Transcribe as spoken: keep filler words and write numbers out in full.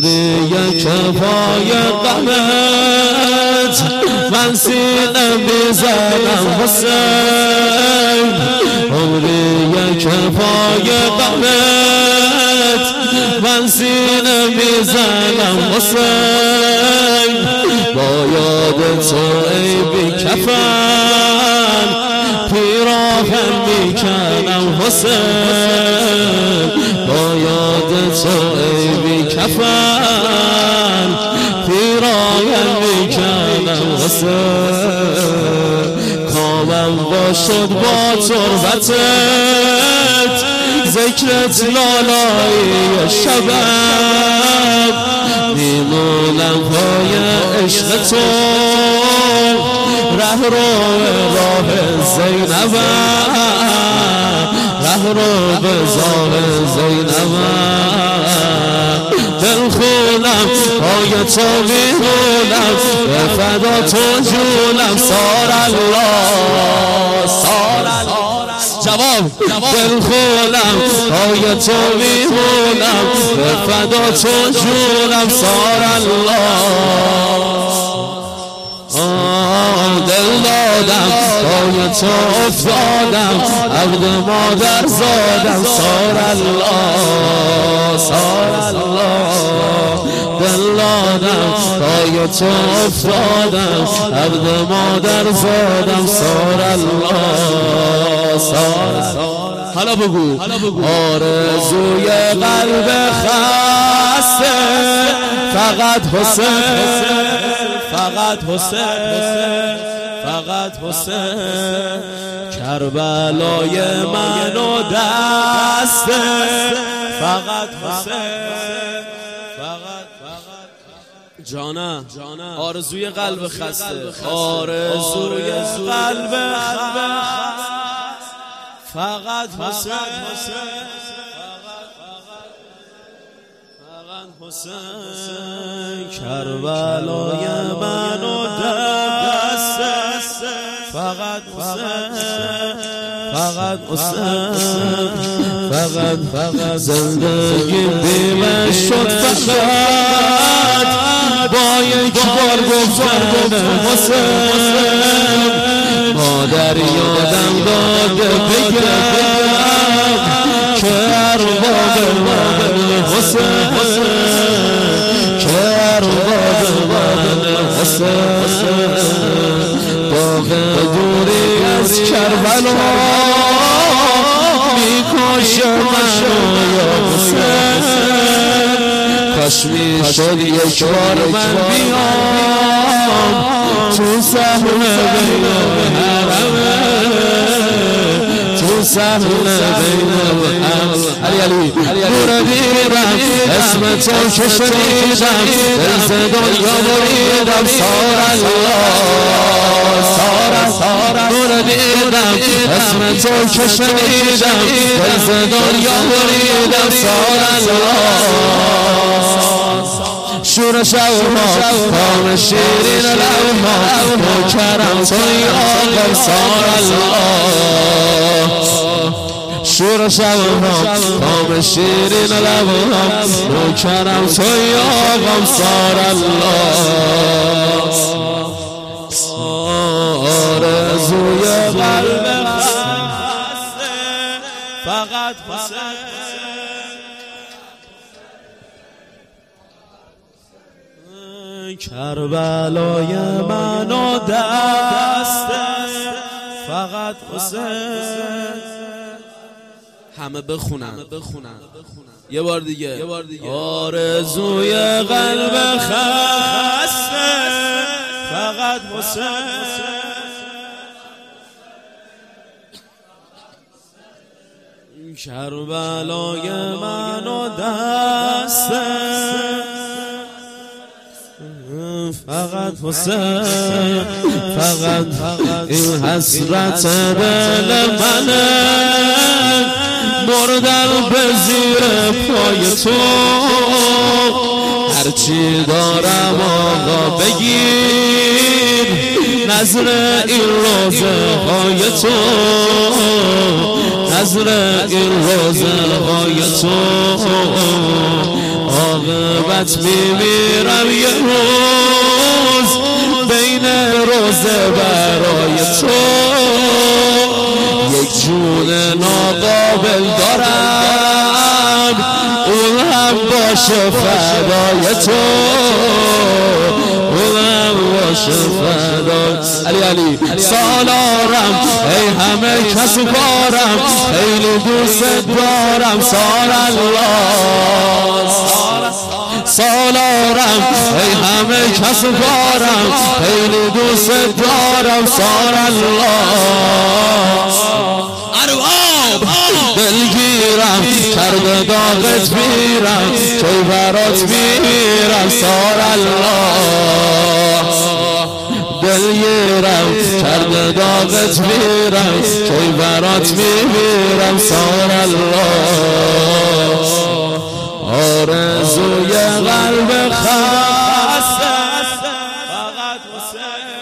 عمری یک پای غمت من سینه میزنم حسین عمری یک پای غمت من سینه میزنم حسین با یاد تو ای بی کفن پیراهن میکنم حسین با یاد تو ای بی کفن پیراهن میکنم حسین کامم با شد با تربتت ذکرت لالای شبم میمونم پای عشق تو ره رو راه زینبم ره رو به زاه زینبم دل خونم پای تو میمونم به فدا تو جونم سار الله سار الله جواب دل خونم پای تو میمونم به فدا تو جونم سار الله دل دادم پای تو افتادم عبد مادر زادم سار الله سار الله دل دادم پای تو افتادم عبد مادر زادم سار الله سار حالا بگو آرزوی قلب خسته فقط حسین فقط حسین فقط حسین کربلای من و دسته فقط حسین فقط فقط جانا آرزوی قلب خسته آرزوی قلب خسته فقط حسین حسین کربلای من و دسته فقط حسین فقط حسین فقط فقط زندگی بیمه شد فقط با یک بار گفتن حسین مادر یادم داده بگم که ارباب من حسین باغ دوری از کربلا میکشه منو یا حسین کاش میشد یک بار من بیام تو صحنه بین حرمه تو صحنه بین علی علی نور دیدم اسم تو که شنیدم دل ز دنیا بریدم سار الله سار نور دیدم اسم تو که شنیدم دل ز دنیا بریدم سار الله شور شوها کام شیرین لبها نوکرم توی آقا سار الله شور شوها کام شیرین لبها نوکرم توی آقا سار الله آرزوی قلب خسته فقط حسین کربلای من و دسته فقط حسین همه بخونن یه بار دیگه آرزوی قلب خسته فقط حسین کربلای من و دسته فقط حسین فقط این حسرت دل منه مردن به زیر پای تو هرچی دارم آقا بگیر نظر این روزه های تو نظر این روزه های تو راقبت میمیرم یه روز بین روزه برای تو یک جون ناقابل دارم اون هم باشه فدای تو اون هم باشه فدای علی علی سالارم ای همه کس و کارم خیلی دوست دارم سال الله سالارم ای همه کس و کارم خیلی دوست دارم سال الله ارباب دلگیرم کرده داغت میرم چای برات میرم سال الله دلگیرم کرده داغت میرم چای برات میرم سال الله آرزوی قلب خسته فقط حسین